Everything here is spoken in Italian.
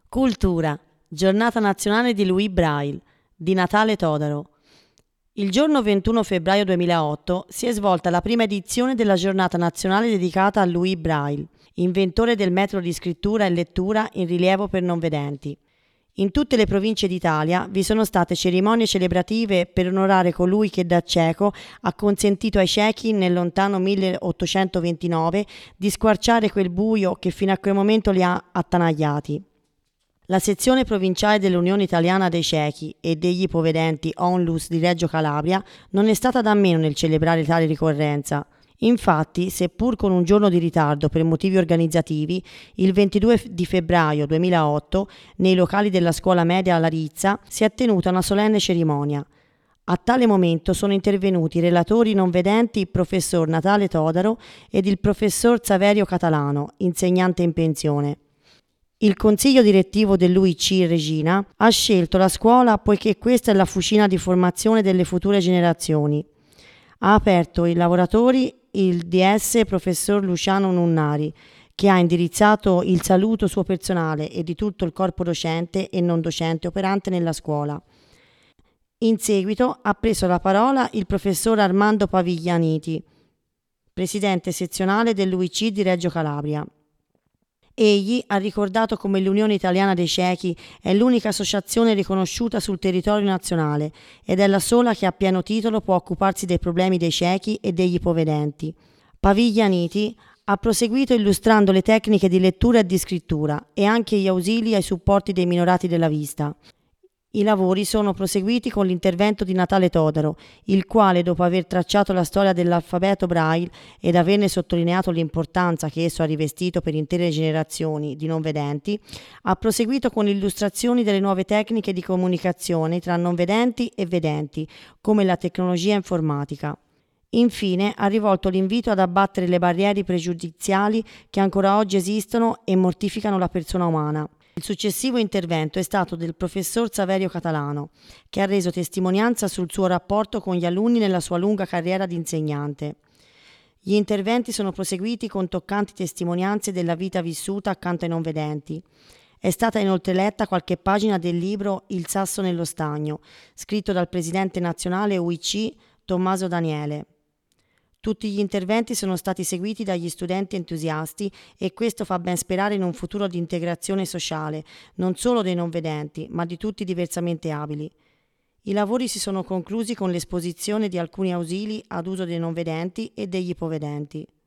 Cultura, Giornata nazionale di Louis Braille, di Natale Todaro. Il giorno 21 febbraio 2008 si è svolta la prima edizione della Giornata nazionale dedicata a Louis Braille, inventore del metodo di scrittura e lettura in rilievo per non vedenti. In tutte le province d'Italia vi sono state cerimonie celebrative per onorare colui che da cieco ha consentito ai ciechi nel lontano 1829 di squarciare quel buio che fino a quel momento li ha attanagliati. La sezione provinciale dell'Unione Italiana dei Ciechi e degli Ipovedenti Onlus di Reggio Calabria non è stata da meno nel celebrare tale ricorrenza. Infatti, seppur con un giorno di ritardo per motivi organizzativi, il 22 di febbraio 2008, nei locali della scuola media a Larizza, si è tenuta una solenne cerimonia. A tale momento sono intervenuti i relatori non vedenti il professor Natale Todaro ed il professor Saverio Catalano, insegnante in pensione. Il consiglio direttivo dell'UIC Regina ha scelto la scuola poiché questa è la fucina di formazione delle future generazioni. Ha aperto ai lavoratori il DS professor Luciano Nunnari, che ha indirizzato il saluto suo personale e di tutto il corpo docente e non docente operante nella scuola. In seguito ha preso la parola il professor Armando Paviglianiti, presidente sezionale dell'UIC di Reggio Calabria. Egli ha ricordato come l'Unione Italiana dei Ciechi è l'unica associazione riconosciuta sul territorio nazionale ed è la sola che a pieno titolo può occuparsi dei problemi dei ciechi e degli ipovedenti. Paviglianiti ha proseguito illustrando le tecniche di lettura e di scrittura e anche gli ausili ai supporti dei minorati della vista. I lavori sono proseguiti con l'intervento di Natale Todaro, il quale, dopo aver tracciato la storia dell'alfabeto Braille ed averne sottolineato l'importanza che esso ha rivestito per intere generazioni di non vedenti, ha proseguito con illustrazioni delle nuove tecniche di comunicazione tra non vedenti e vedenti, come la tecnologia informatica. Infine ha rivolto l'invito ad abbattere le barriere pregiudiziali che ancora oggi esistono e mortificano la persona umana. Il successivo intervento è stato del professor Saverio Catalano, che ha reso testimonianza sul suo rapporto con gli alunni nella sua lunga carriera di insegnante. Gli interventi sono proseguiti con toccanti testimonianze della vita vissuta accanto ai non vedenti. È stata inoltre letta qualche pagina del libro Il sasso nello stagno, scritto dal presidente nazionale UIC Tommaso Daniele. Tutti gli interventi sono stati seguiti dagli studenti entusiasti e questo fa ben sperare in un futuro di integrazione sociale, non solo dei non vedenti, ma di tutti diversamente abili. I lavori si sono conclusi con l'esposizione di alcuni ausili ad uso dei non vedenti e degli ipovedenti.